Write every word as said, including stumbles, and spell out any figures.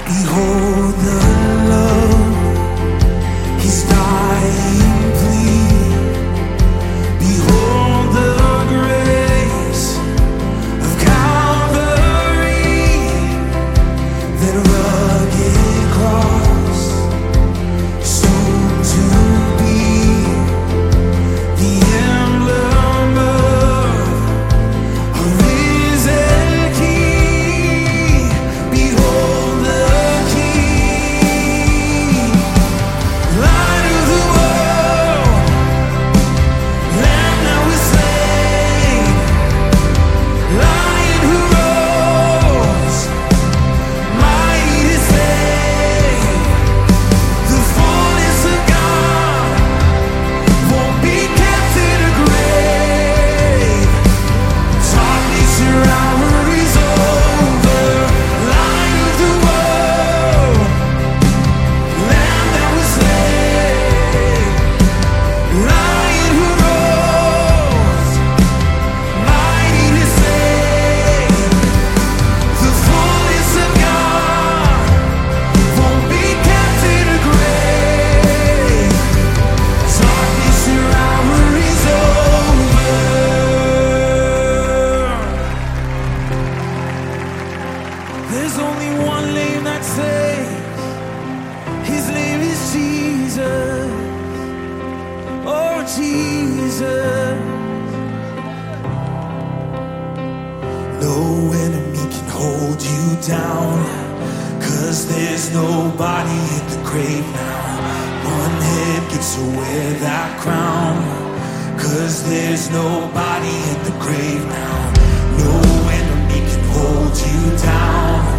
Behold the love, His dying plea. Behold the grace of Calvary, that rugged cross, soon to be the emblem of a risen King. Behold the King, Light of the world, Lamb that was slain, Lion who rose, mighty to save. The fullness of God won't be kept in a grave. Darkness around her is over. Light of the world, Lamb that was slain, Lion who rose, mighty to save. The fullness of God won't be kept in a grave. Darkness around her is over. There's only one name that saves. His name is Jesus. Oh, Jesus. No enemy can hold you down, 'cause there's nobody in the grave now. One head gets to wear that crown, 'cause there's nobody in the grave now. No enemy can hold you down.